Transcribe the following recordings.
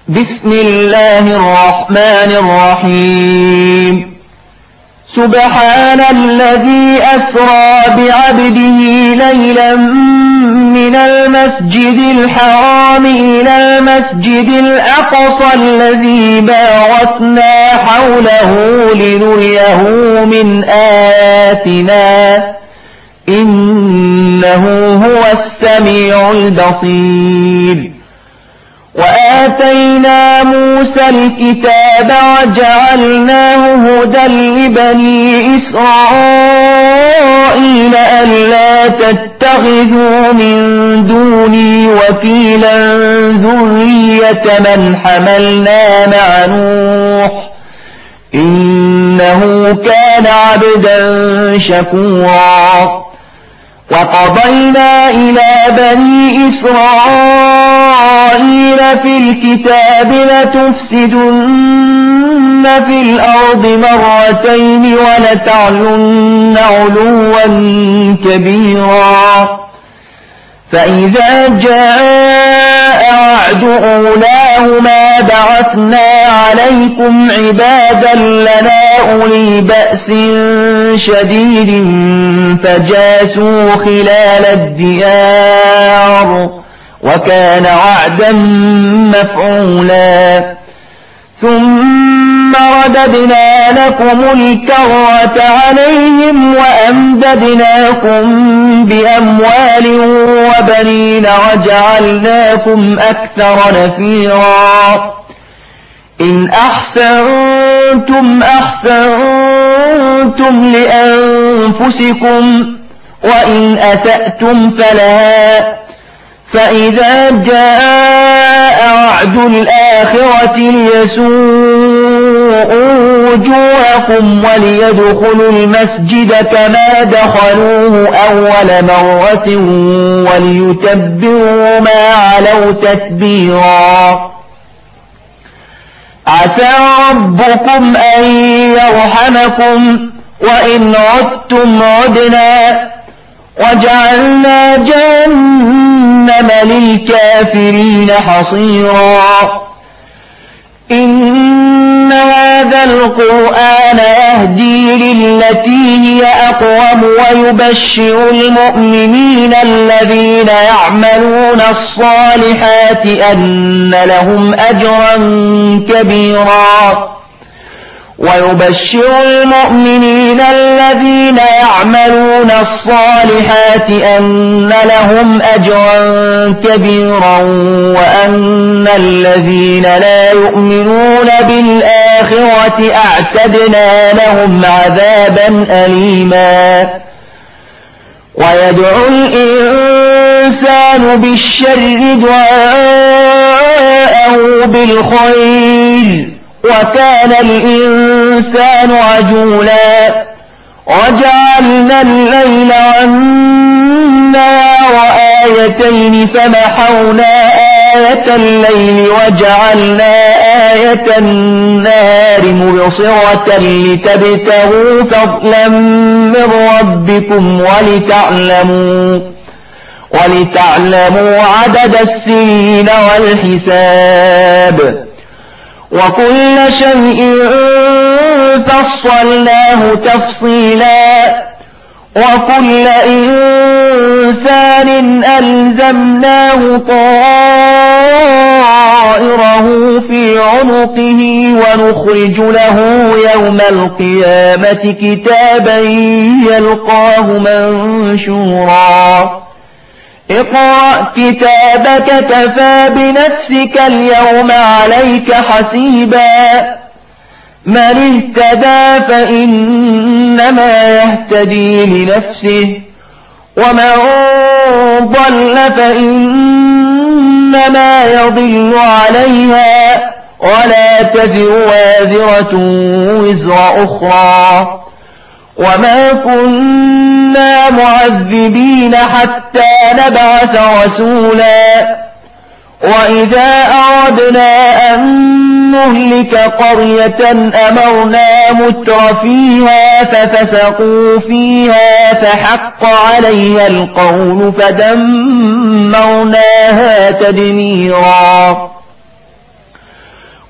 بسم الله الرحمن الرحيم سبحان الذي أسرى بعبده ليلا من المسجد الحرام إلى المسجد الأقصى الذي باركنا حوله لنريه من آياتنا إنه هو السميع البصير وآتينا موسى الكتاب وجعلناه هدى لبني إسرائيل ألا تتخذوا من دوني وكيلا ذرية من حملنا مع نوح إنه كان عبدا شكورا وقضينا إلى بني إسرائيل في الكتاب لتفسدن في الأرض مرتين ولتعلن علوا كبيرا فإذا جاء وعد أولاهما بعثنا عليكم عبادا لنا أولي بأس شديد فجاسوا خلال الديار وكان وعدا مفعولا ثم رددنا لكم الكرة عليهم وأمددناكم بأموال وبنين وجعلناكم أكثر نفيرا إن أحسنتم أحسنتم لأنفسكم وإن أسأتم فلها فإذا جاء وعد الآخرة ليسوءوا وجوهكم وليدخلوا المسجد كما دخلوه أول مرة وليتبروا ما علوا تتبيرا عسى ربكم أن يرحمكم وإن عدتم عدنا وجعلنا جهنم للكافرين حصيرا إن هذا القرآن يهدي للتي هي أقوم ويبشر المؤمنين الذين يعملون الصالحات أن لهم أجرا كبيرا ويبشر المؤمنين الذين يعملون الصالحات أن لهم أجرا كبيرا وأن الذين لا يؤمنون بالآخرة أعتدنا لهم عذابا أليما ويدعو الإنسان بالشر دعاءه بالخير وكان الإنسان عجولا وجعلنا الليل والنهار آيتين فمحونا آية الليل وجعلنا آية النهار مبصرة لتبتغوا فضلا من ربكم ولتعلموا عدد السنين والحساب وكل شيء فصلناه تفصيلا وكل إنسان ألزمناه طائره في عنقه ونخرج له يوم القيامة كتابا يلقاه منشورا اقرأ كتابك كفى بنفسك اليوم عليك حسيبا من اهتدى فإنما يهتدي لنفسه ومن ضل فإنما يضل عليها ولا تزر وازرة وزر أخرى وما كنا معذبين حتى نبعث رسولا وإذا أردنا أن نهلك قرية أمرنا مترفيها ففسقوا فيها فحق عليها القول فدمرناها تدميرا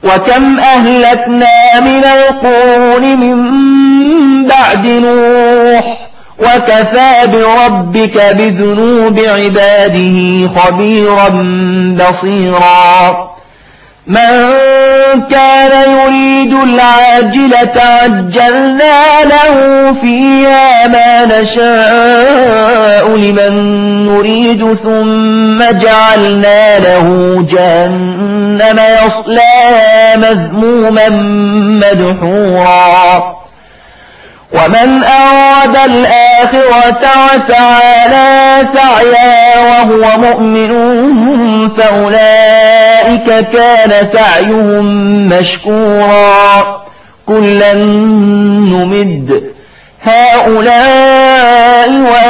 وكم أهلكنا من القرون من بعد نوح وكفى بربك بذنوب عباده خبيرا بصيرا من كان يريد العاجلة عجلنا له فيها ما نشاء لمن نريد ثم جعلنا له جهنم يصلاها مذموما مدحورا ومن أراد الآخرة وسعى لها سعيها وهو مؤمن فأولئك كان سعيهم مشكورا كلا نمد هؤلاء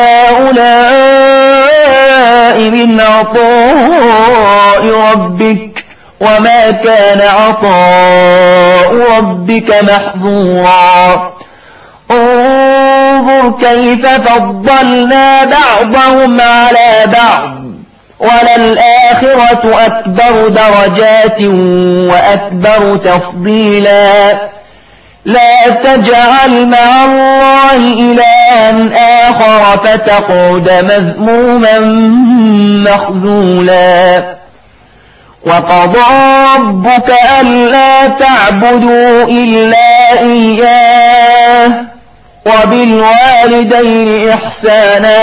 وهؤلاء من عطاء ربك وما كان عطاء ربك محظورا انظر كيف فضلنا بعضهم على بعض وللآخرة أكبر درجات وأكبر تفضيلا لا تجعل مع الله إلها آخر فتقعد مذموما مخذولا وقضى ربك ألا تعبدوا إلا إياه وبالوالدين إحسانا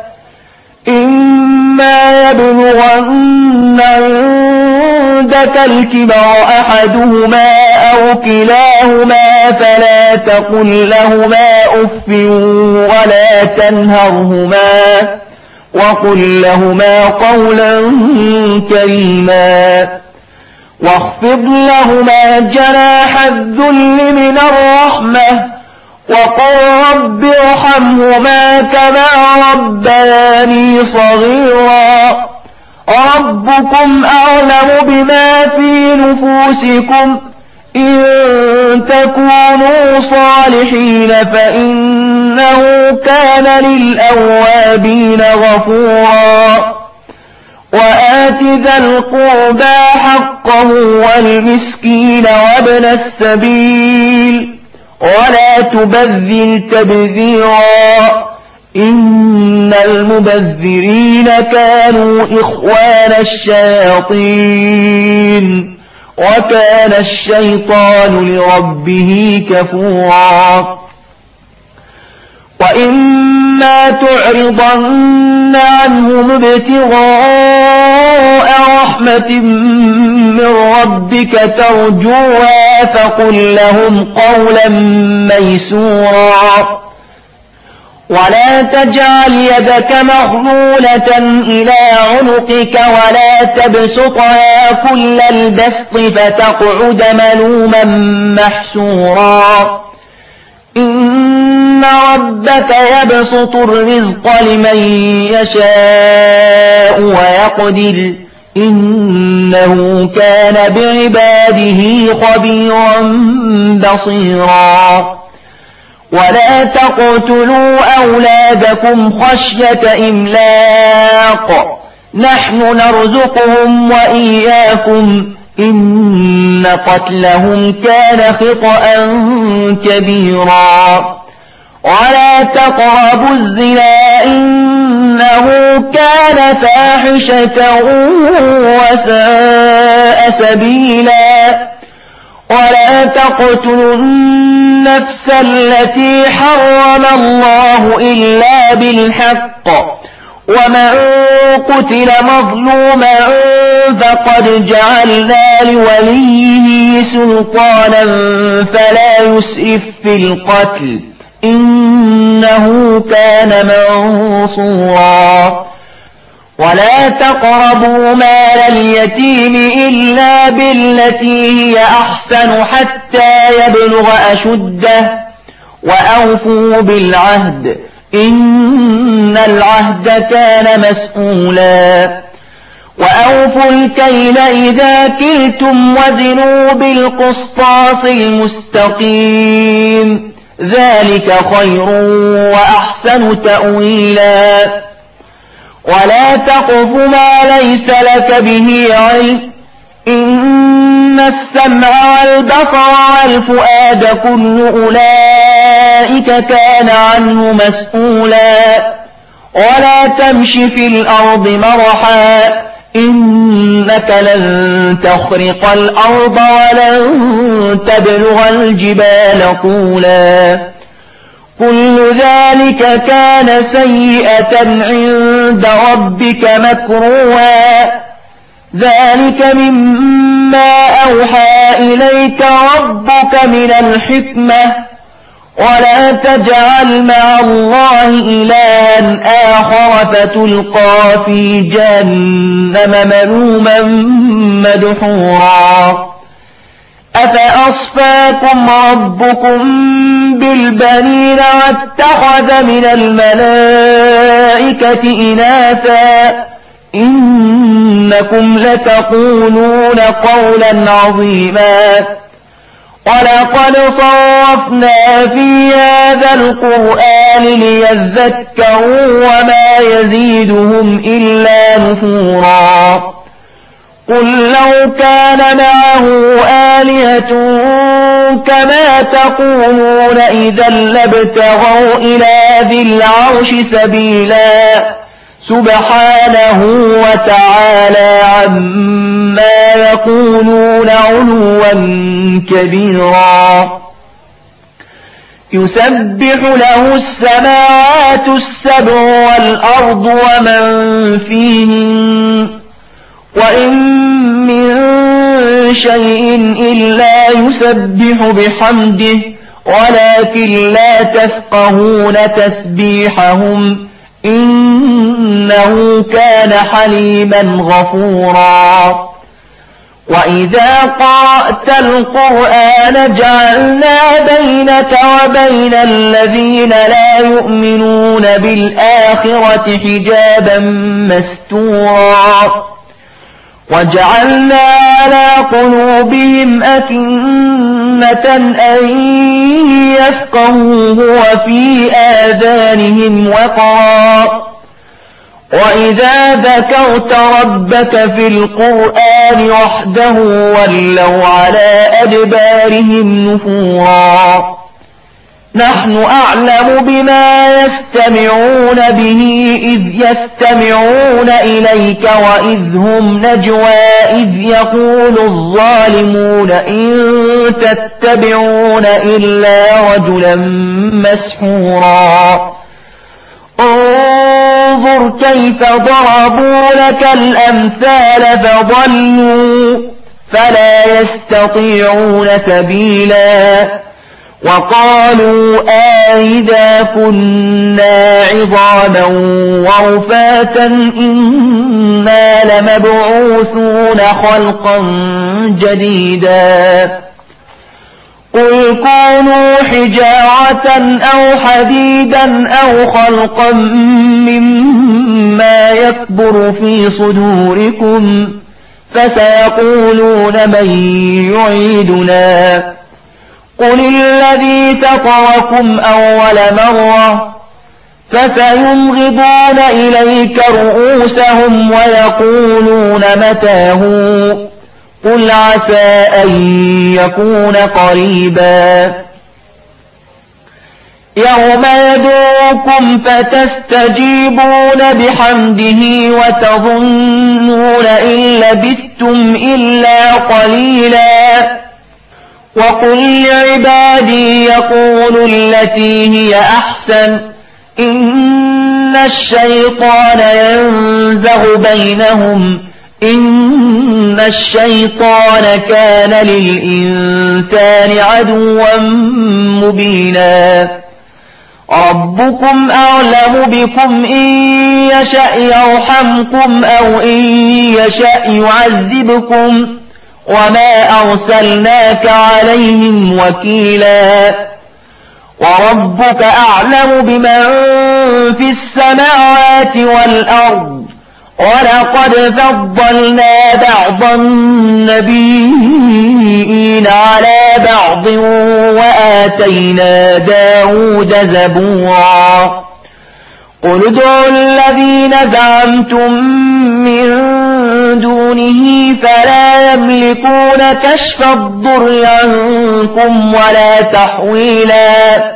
إما يبلغن عندك الكبر أحدهما أو كلاهما فلا تقل لهما أف ولا تنهرهما وقل لهما قولا كريما واخفض لهما جناح الذل من الرحمة وقل رب ارحمهما كما ربياني صغيرا ربكم أعلم بما في نفوسكم إن تكونوا صالحين فإنه كان للأوابين غفورا وآت ذا القربى حقه والمسكين وابن السبيل ولا تبذل تبذيرا إن المبذرين كانوا إخوان الشياطين وكان الشيطان لربه كفورا وإما تعرضن عنهم ابتغاء رحمة من ربك ترجوها فقل لهم قولا ميسورا ولا تجعل يدك مغلولة إلى عنقك ولا تبسطها كل البسط فتقعد ملوما محسورا إن ربك يبسط الرزق لمن يشاء ويقدر إنه كان بعباده خبيرا بصيرا ولا تقتلوا أولادكم خشية إملاق نحن نرزقهم وإياكم إن قتلهم كان خطأ كبيرا ولا تقربوا الزنا إنه كان فاحشة وساء سبيلا ولا تقتلوا النفس التي حرم الله إلا بالحق ومن قتل مظلوما فقد جعلنا لوليه سلطانا فلا يسرف في القتل إنه كان منصورا ولا تقربوا مال اليتيم إلا بالتي هي أحسن حتى يبلغ أشده وأوفوا بالعهد إن العهد كان مسؤولا وأوفوا الكيل إذا كلتم وزنوا بالقسطاس المستقيم ذلك خير وأحسن تأويلا ولا تقف ما ليس لك به علم إن السمع والبصر والفؤاد كل أولئك كان عنه مسؤولا ولا تمش في الأرض مرحا إنك لن تخرق الأرض ولن تبلغ الجبال طولا كل ذلك كان سيئة عند ربك مكروها ذلك مما أوحى إليك ربك من الحكمة ولا تجعل مع الله إلها آخر فتلقى في جهنم ملوما مدحورا أفأصفاكم ربكم بالبنين واتخذ من الملائكة إناثا إنكم لتقولون قولا عظيما ولقد صرفنا في هذا القرآن ليذكروا وما يزيدهم إلا نفورا قل لو كان معه آلهة كما تقولون إذا لابتغوا إلى ذي العرش سبيلا سبحانه وتعالى عما يقولون علوا كبيرا يسبح له السماوات السبع والأرض ومن فيهن وإن من شيء إلا يسبح بحمده ولكن لا تفقهون تسبيحهم إنه كان حليما غفورا وإذا قرأت القرآن جعلنا بينك وبين الذين لا يؤمنون بالآخرة حجابا مستورا وجعلنا على قلوبهم أكنة أن يفقهوه وفي آذانهم وقرا وإذا ذكرت ربك في القرآن وحده ولوا على أدبارهم نفورا نحن أعلم بما يستمعون به إذ يستمعون إليك وإذ هم نجوى إذ يقول الظالمون إن تتبعون إلا رجلا مسحورا انظر كيف ضربوا لك الأمثال فضلوا فلا يستطيعون سبيلا وقالوا أئذا كنا عظاما ورفاتا إنا لمبعوثون خلقا جديدا قل كونوا حجارة أو حديدا أو خلقا مما يكبر في صدوركم فسيقولون من يعيدنا قل الذي فطركم أول مرة فسينغضون إليك رؤوسهم ويقولون متى هو قل عسى أن يكون قريبا يوم يدعوكم فتستجيبون بحمده وتظنون إن لبثتم إلا قليلا وقل لعبادي يقولوا التي هي أحسن إن الشيطان ينزغ بينهم إن الشيطان كان للإنسان عدوا مبينا ربكم أعلم بكم إن يشأ يرحمكم أو إن يشأ يعذبكم وما أرسلناك عليهم وكيلا وربك أعلم بمن في السماوات والأرض ولقد فضلنا بعض النبيين على بعض وآتينا داود زبورا قل ادعوا الذين زعمتم من دونه فلا يملكون كشف الضر عنكم ولا تحويلا.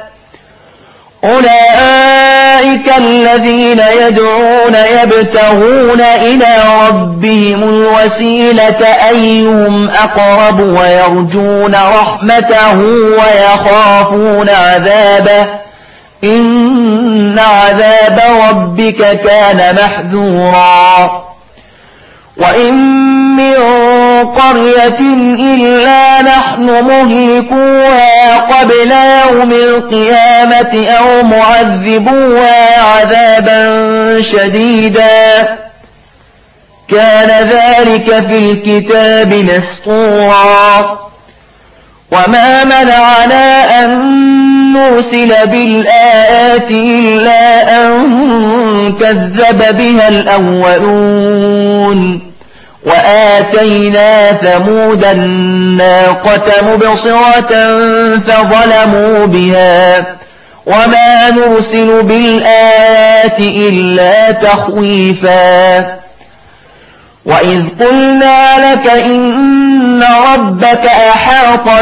أولئك الذين يدعون يبتغون إلى ربهم الوسيلة أيهم أقرب ويرجون رحمته ويخافون عذابه إن عذاب ربك كان محذورا. وإن من قرية إلا نحن مهلكوها قبل يوم القيامة أو معذبوها عذابا شديدا كان ذلك في الكتاب مسطورا. وما منعنا أن نرسل بالآيات إلا أن كذب بها الأولون وآتينا ثمود الناقة مبصرة فظلموا بها وما نرسل بالآيات إلا تخويفا. وإذ قلنا لك إن ربك أحاط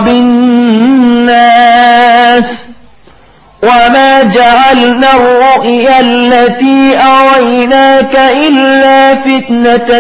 بالناس وما جعلنا الرؤيا التي أريناك إلا فتنة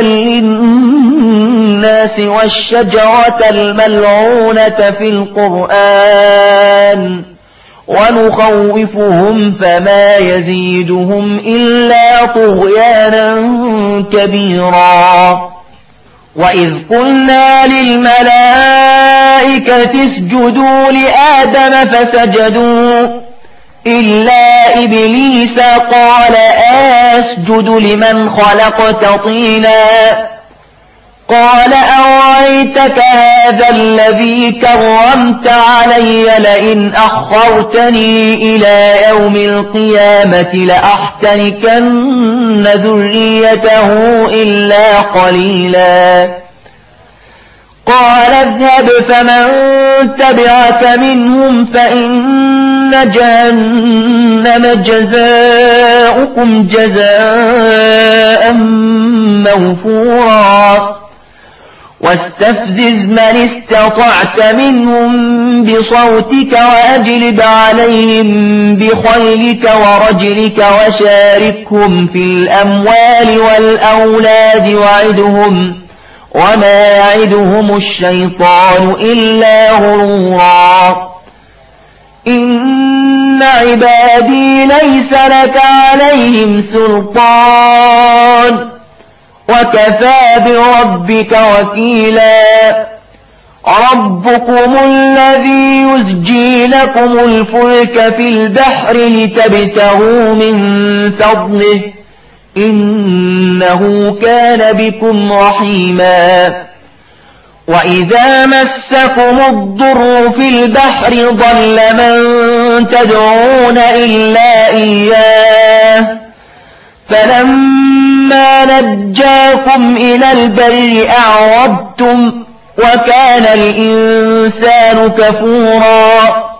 للناس والشجرة الملعونة في القرآن ونخوفهم فما يزيدهم إلا طغيانا كبيرا. وإذ قلنا للملائكة اسجدوا لآدم فسجدوا إلا إبليس قال أسجد لمن خلقت طينا قال أرأيتك هذا الذي كرمت علي لئن أخرتني إلى يوم القيامة لأحتركن ذريته إلا قليلا. قال اذهب فمن تبعك منهم فإن جهنم جزاؤكم جزاء موفورا. واستفزز من استطعت منهم بصوتك وأجلب عليهم بخيلك ورجلك وشاركهم في الأموال والأولاد وعدهم وما يعدهم الشيطان إلا غرورا. إن عبادي ليس لك عليهم سلطان وكفى بربك وكيلا. ربكم الذي يزجي لكم الفلك في البحر لتبتغوا من فضله إنه كان بكم رحيما. وإذا مسكم الضر في البحر ضل من تدعون إلا إياه فلما نجاكم إلى البر أعرضتم وكان الإنسان كفورا.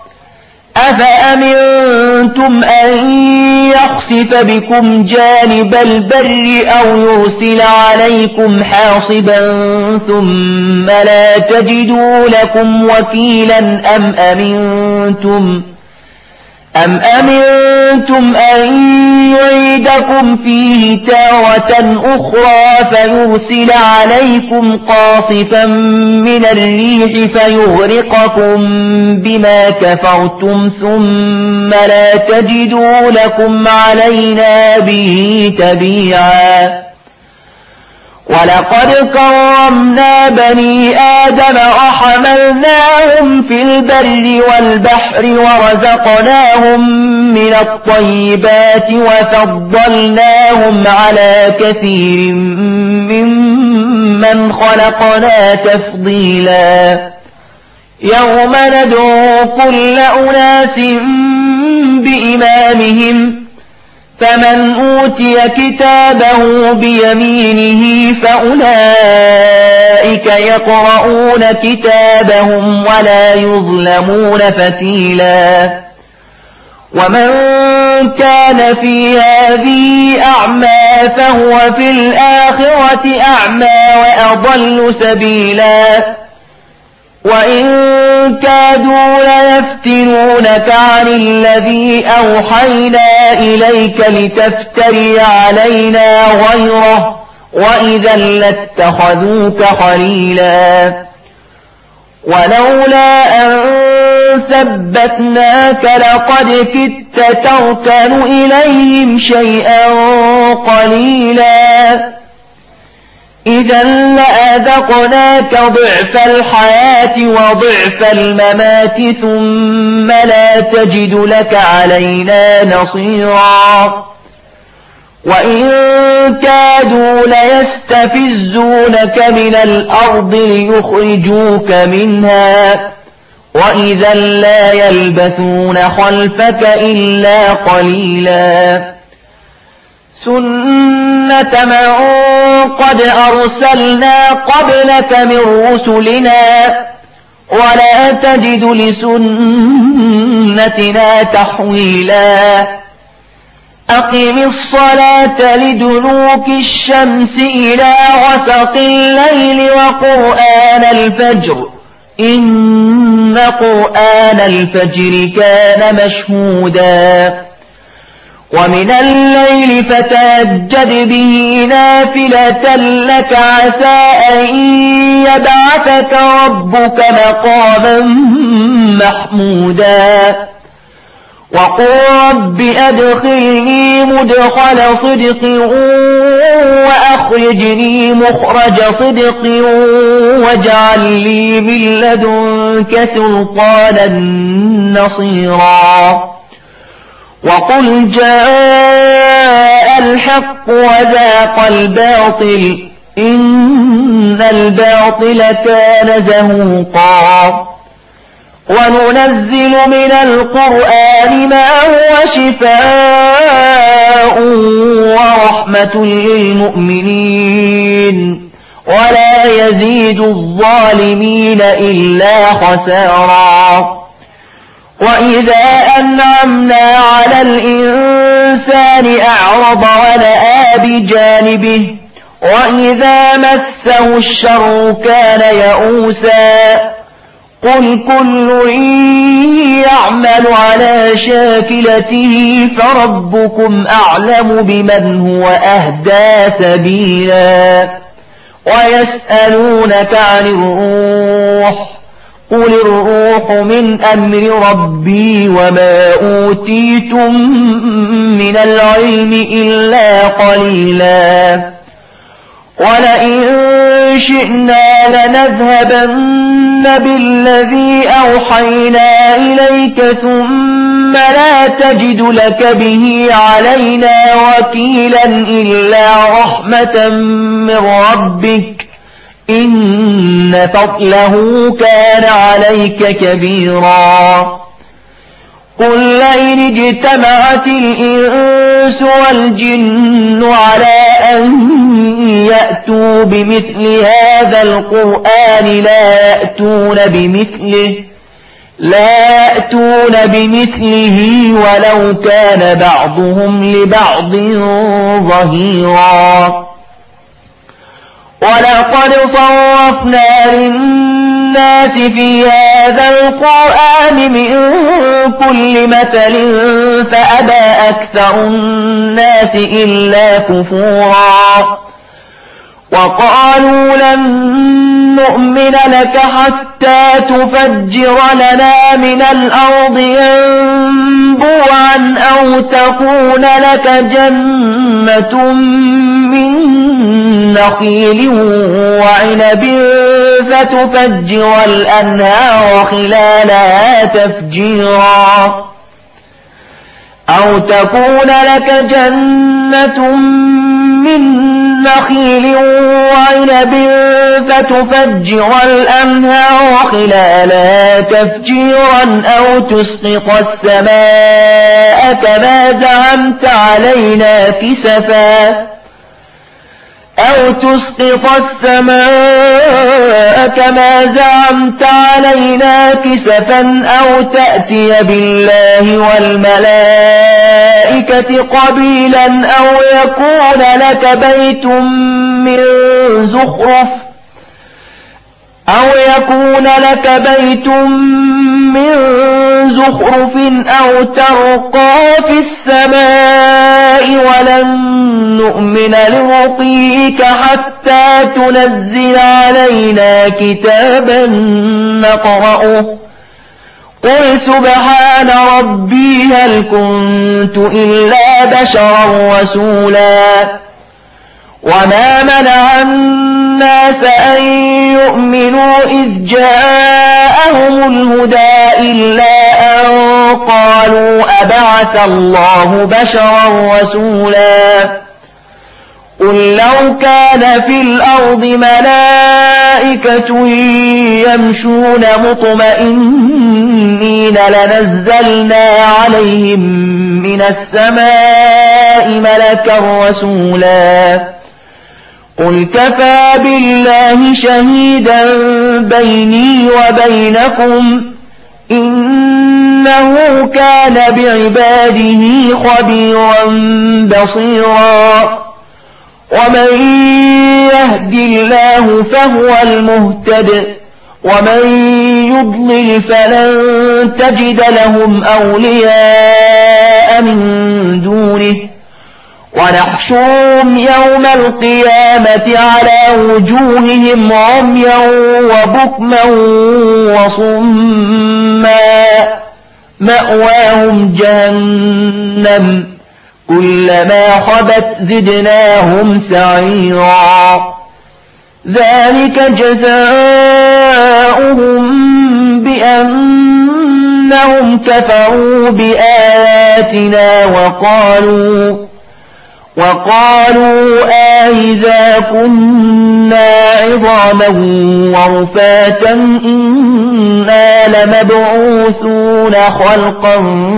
أفأمنتم أن يخسف بكم جانب البر أو يرسل عليكم حاصبا ثم لا تجدوا لكم وكيلا أم أمنتم أن يعيدكم فيه تارة أخرى فيرسل عليكم قاصفا من الريح فيغرقكم بما كفرتم ثم لا تجدوا لكم علينا به تبيعا. ولقد كرمنا بني آدم وحملناهم في البر والبحر ورزقناهم من الطيبات وفضلناهم على كثير ممن خلقنا تفضيلا. يوم ندعو كل أناس بإمامهم فمن أوتي كتابه بيمينه فأولئك يقرؤون كتابهم ولا يظلمون فتيلا. ومن كان في هذه أعمى فهو في الآخرة أعمى وأضل سبيلا وإن كادوا ليفتنونك عن الذي أوحينا إليك لتفتري علينا غيره وإذا لاتخذوك خليلا ولولا أن ثبتناك لقد كدت تركن إليهم شيئا قليلا إذا لأذقناك ضعف الحياة وضعف الممات ثم لا تجد لك علينا نصيرا وإن كادوا ليستفزونك من الأرض ليخرجوك منها وإذا لا يلبثون خلفك إلا قليلا سنة من قد أرسلنا قبلك من رسلنا ولا تجد لسنتنا تحويلا أقم الصلاة لدلوك الشمس إلى غسق الليل وقرآن الفجر إن قرآن الفجر كان مشهودا ومن الليل فتهجد به نافلة لك عسى أن يبعثك ربك مقاما محمودا وقل رب أدخلني مدخل صدق وأخرجني مخرج صدق واجعل لي من لدنك سلطانا نصيرا وقل جاء الحق وزاق الباطل إن الباطل كان زهوقا وننزل من القرآن ما هو شفاء ورحمة للمؤمنين ولا يزيد الظالمين إلا خسارا وإذا أنعمنا على الإنسان أعرض ونأى بجانبه وإذا مسه الشر كان يئوسا قل كل يعمل على شاكلته فربكم أعلم بمن هو أهدى سبيلا ويسألونك عن الروح قل الروح من أمر ربي وما أوتيتم من العلم إلا قليلا ولئن شئنا لنذهبن بالذي أوحينا إليك ثم لا تجد لك به علينا وكيلا إلا رحمة من ربك إن فضله كان عليك كبيرا قل لئن اجتمعت الإنس والجن على أن يأتوا بمثل هذا القرآن لا يأتون بمثله ولو كان بعضهم لبعض ظهيرا ولقد صرفنا للناس في هذا القرآن من كل مثل فأبى أكثر الناس إلا كفورا وقالوا لن نؤمن لك حتى تفجر لنا من الأرض ينبوعا أو تكون لك جنة من نخيل وعنب فتفجر الأنهار خلالها تفجيرا أو تكون لك جنة من نخيل وعنب فتفجر الأنهار خلالها تفجيرا أو تسقط السماء كما زعمت علينا كسفا أو تسقط السماء كما زعمت علينا كسفا أو تأتي بالله والملائكة قبيلا أو يكون لك بيت من زخرف أو ترقى في السماء ولن نؤمن لرقيك حتى تنزل علينا كتابا نقرأه قل سبحان ربي هل كنت إلا بشرا رسولا وما منع الناس أن يؤمنوا إذ جاءهم الهدى إلا أن قالوا أبعث الله بشرا رسولا قل لو كان في الأرض ملائكة يمشون مطمئنين لنزلنا عليهم من السماء ملكا رسولا قل كفى بالله شهيدا بيني وبينكم إنه كان بعباده خبيرا بصيرا ومن يهد الله فهو المهتد ومن يضلل فلن تجد لهم أولياء من دونه ونحشرهم يوم القيامة على وجوههم عميا وبكما وصما مأواهم جهنم كلما خبت زدناهم سعيرا ذلك جزاؤهم بأنهم كفروا بآياتنا وقالوا أإذا كنا عظاما ورفاتا إنا لمبعوثون خلقا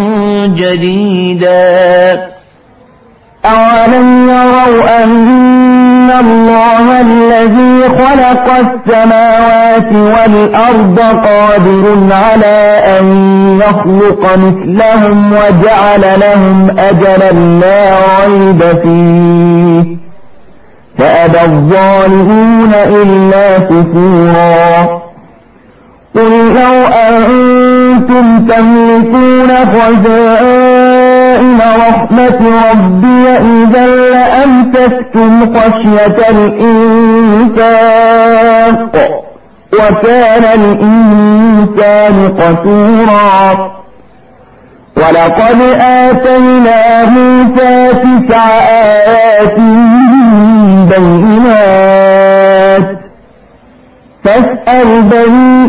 جديدا أولم يروا أن الله الذي خلق السماوات والأرض قادر على أن يخلق مثلهم وجعل لهم أجلا لا ريب فيه فأبى الظالمون إلا كفورا قل لو أنتم تملكون خزائن رحمة ربي إذا لأمسكتم خشية الإنفاق وكان الإنسان قتورا ولقد آتينا موسى 9 آيات بينات فاسأل بني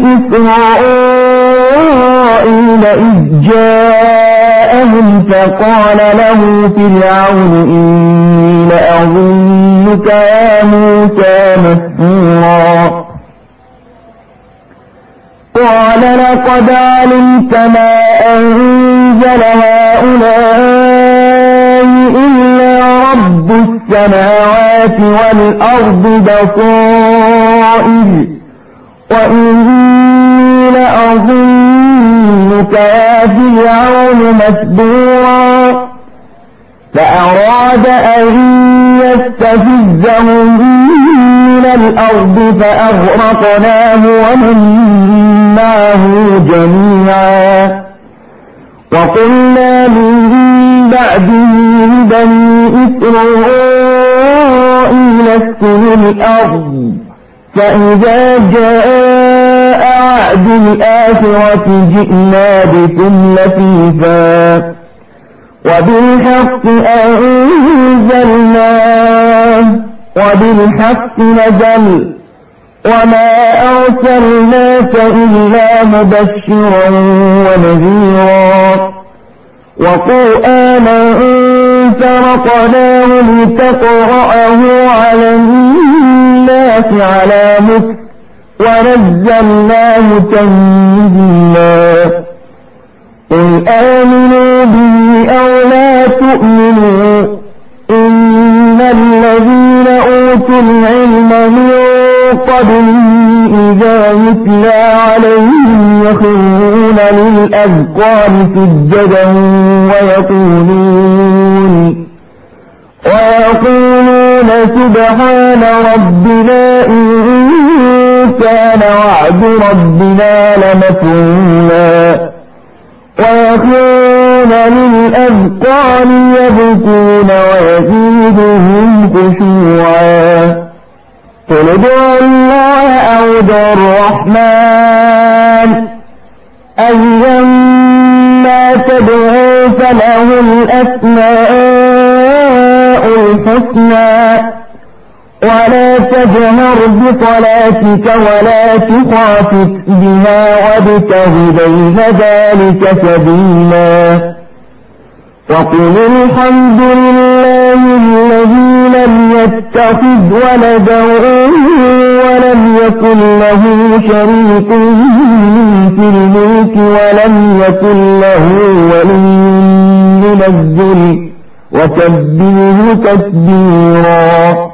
إسرائيل إذ جاءهم فقال له فرعون إني لأظنك يا موسى مسحورا قال لقد علمت ما أنزل هؤلاء إلا رب السماوات والأرض بصائر وإني لأظنك يا فرعون مسحورا فأراد أن يستفزهم من الأرض فأغرقناه ومن معه جميعا وقلنا من بعده لبني إسرائيل اسكنوا الأرض فإذا جاء وعد الآخرة جئنا بكم لفيفا وبالحق أنزلناه وبالحق نزل وما أرسلناك إلا مبشرا ونذيرا وقرآنا فرقناه لتقرأه على الناس على مكث ونزلناه تنزيلا قل آمنوا به أو لا تؤمنوا إن الذين أوتوا العلم من قبل إذا يتلى عليهم يخرون للأذقان سجدا ويقولون سبحان ربنا إن كان وعد ربنا لمفعولا ويخرون للأذقان يبكون ويزيدهم خشوعا قل ادعوا الله أو ادعوا الرحمن أيما تدعوا فله الأسماء الحسنى ولا تجهر بصلاتك ولا تخافت بها وابتغ بين ذلك سبيلا وقل الحمد لله الذي لم يتخذ ولدا ولم يكن له شريك في الملك ولم يكن له ولي من الذل وكبره تكبيرا